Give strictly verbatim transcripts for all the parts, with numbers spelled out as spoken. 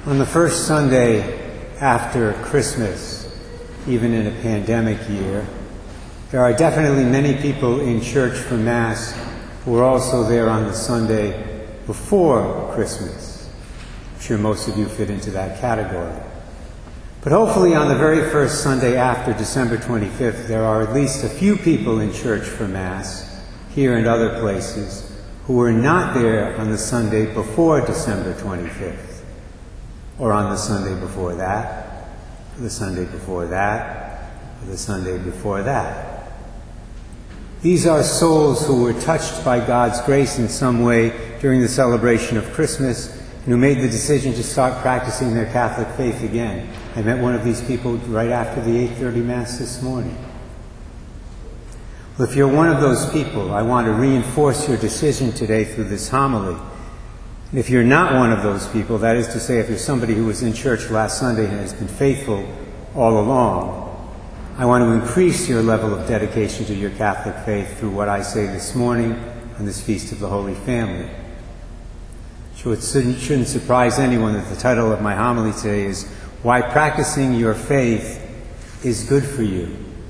On the first Sunday after Christmas, even in a pandemic year, there are definitely many people in church for Mass who are also there on the Sunday before Christmas. I'm sure most of you fit into that category. But hopefully on the very first Sunday after December twenty-fifth, there are at least a few people in church for Mass, here and other places, who were not there on the Sunday before December twenty-fifth. Or on the Sunday before that, or the Sunday before that, or the Sunday before that. These are souls who were touched by God's grace in some way during the celebration of Christmas and who made the decision to start practicing their Catholic faith again. I met one of these people right after the eight thirty Mass this morning. Well, if you're one of those people, I want to reinforce your decision today through this homily. If you're not one of those people, that is to say, if you're somebody who was in church last Sunday and has been faithful all along, I want to increase your level of dedication to your Catholic faith through what I say this morning on this Feast of the Holy Family. So it shouldn't surprise anyone that the title of my homily today is Why Practicing Your Faith is Good for You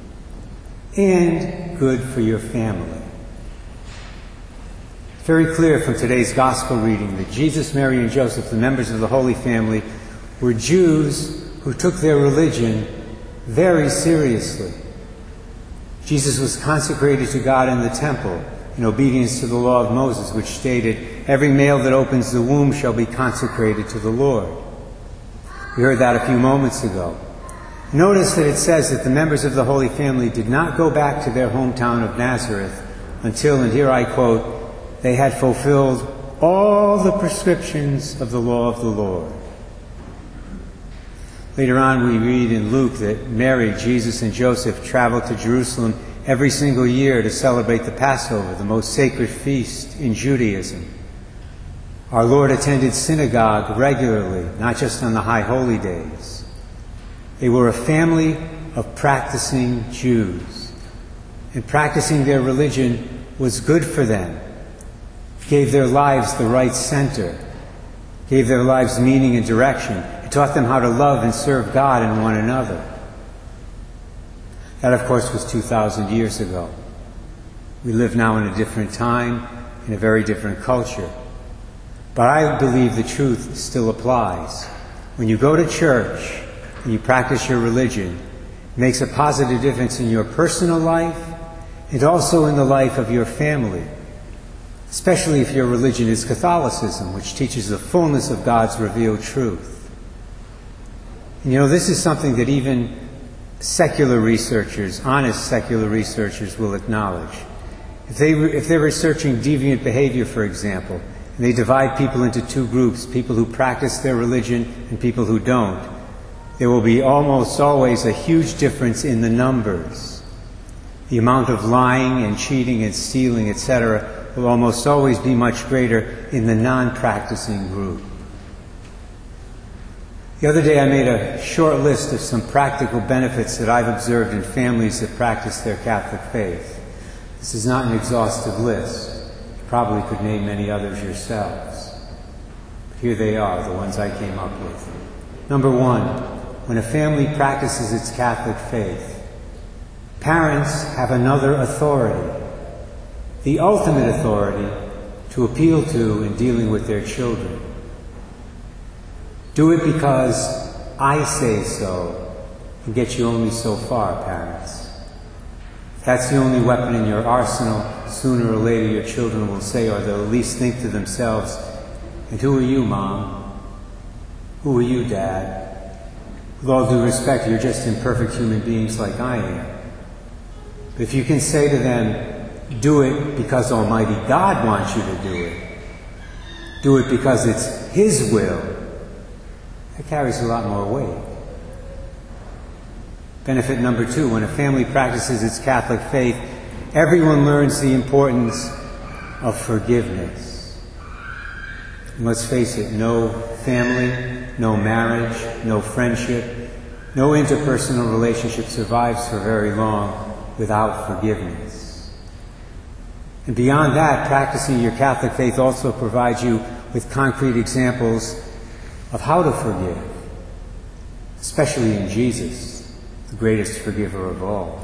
and Good for Your Family. Very clear from today's Gospel reading that Jesus, Mary, and Joseph, the members of the Holy Family, were Jews who took their religion very seriously. Jesus was consecrated to God in the temple in obedience to the law of Moses, which stated, "Every male that opens the womb shall be consecrated to the Lord." We heard that a few moments ago. Notice that it says that the members of the Holy Family did not go back to their hometown of Nazareth until, and here I quote, they had fulfilled all the prescriptions of the law of the Lord. Later on we read in Luke that Mary, Jesus, and Joseph traveled to Jerusalem every single year to celebrate the Passover, the most sacred feast in Judaism. Our Lord attended synagogue regularly, not just on the high holy days. They were a family of practicing Jews, and practicing their religion was good for them. Gave their lives the right center, gave their lives meaning and direction. It taught them how to love and serve God and one another. That, of course, was two thousand years ago. We live now in a different time, in a very different culture. But I believe the truth still applies. When you go to church and you practice your religion, it makes a positive difference in your personal life and also in the life of your family. Especially if your religion is Catholicism, which teaches the fullness of God's revealed truth. And you know, this is something that even secular researchers, honest secular researchers, will acknowledge. If, they, if they're researching deviant behavior, for example, and they divide people into two groups, people who practice their religion and people who don't, there will be almost always a huge difference in the numbers. The amount of lying and cheating and stealing, et cetera, will almost always be much greater in the non-practicing group. The other day I made a short list of some practical benefits that I've observed in families that practice their Catholic faith. This is not an exhaustive list. You probably could name many others yourselves. But here they are, the ones I came up with. Number one, when a family practices its Catholic faith, parents have another authority. The ultimate authority to appeal to in dealing with their children. Do it because I say so can get you only so far, parents. If that's the only weapon in your arsenal, sooner or later your children will say, or they'll at least think to themselves, and who are you, Mom? Who are you, Dad? With all due respect, you're just imperfect human beings like I am. But if you can say to them, do it because Almighty God wants you to do it. Do it because it's His will. That carries a lot more weight. Benefit number two, when a family practices its Catholic faith, everyone learns the importance of forgiveness. And let's face it, no family, no marriage, no friendship, no interpersonal relationship survives for very long without forgiveness. And beyond that, practicing your Catholic faith also provides you with concrete examples of how to forgive, especially in Jesus, the greatest forgiver of all.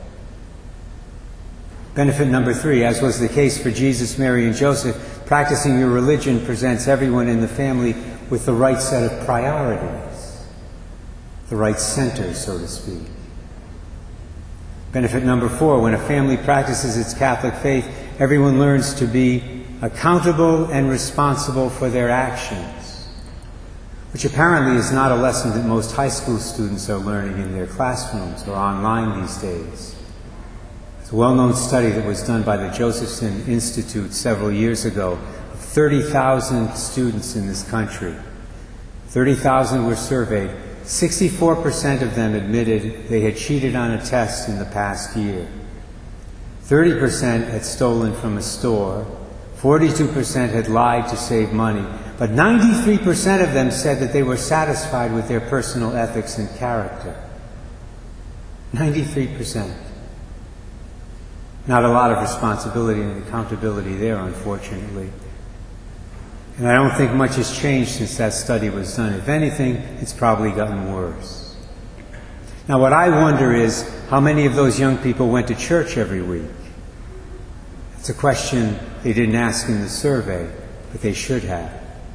Benefit number three, as was the case for Jesus, Mary, and Joseph, practicing your religion presents everyone in the family with the right set of priorities, the right center, so to speak. Benefit number four, when a family practices its Catholic faith, everyone learns to be accountable and responsible for their actions, which apparently is not a lesson that most high school students are learning in their classrooms or online these days. It's a well-known study that was done by the Josephson Institute several years ago of thirty thousand students in this country. thirty thousand were surveyed. sixty-four percent of them admitted they had cheated on a test in the past year. thirty percent had stolen from a store. forty-two percent had lied to save money. But ninety-three percent of them said that they were satisfied with their personal ethics and character. ninety-three percent. Not a lot of responsibility and accountability there, unfortunately. And I don't think much has changed since that study was done. If anything, it's probably gotten worse. Now, what I wonder is how many of those young people went to church every week? It's a question they didn't ask in the survey, but they should have.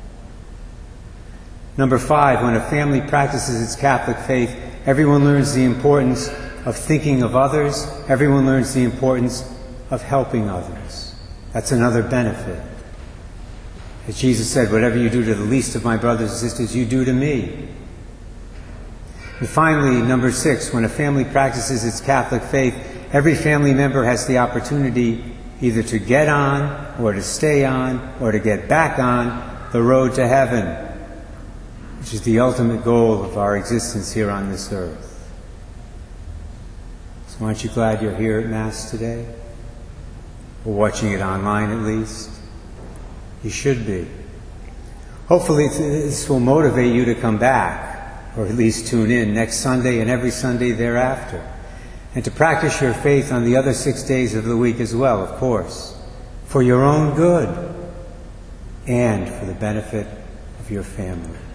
Number five, when a family practices its Catholic faith, everyone learns the importance of thinking of others. Everyone learns the importance of helping others. That's another benefit. As Jesus said, whatever you do to the least of my brothers and sisters, you do to me. And finally, number six, when a family practices its Catholic faith, every family member has the opportunity either to get on, or to stay on, or to get back on the road to heaven, which is the ultimate goal of our existence here on this earth. So aren't you glad you're here at Mass today? Or watching it online at least? You should be. Hopefully this will motivate you to come back, or at least tune in next Sunday and every Sunday thereafter, and to practice your faith on the other six days of the week as well, of course, for your own good and for the benefit of your family.